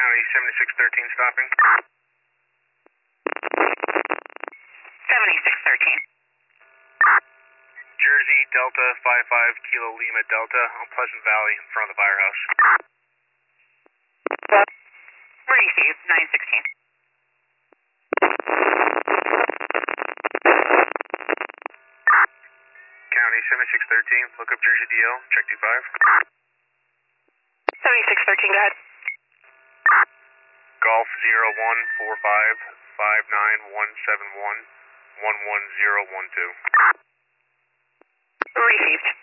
County 7613 stopping. 7613. Jersey Delta 55 Kilo Lima Delta on Pleasant Valley in front of the firehouse. Where do you see 916? County 7613, look up Jersey DL, check 25. 7613, go ahead. Golf 0145 59171 11012. Received.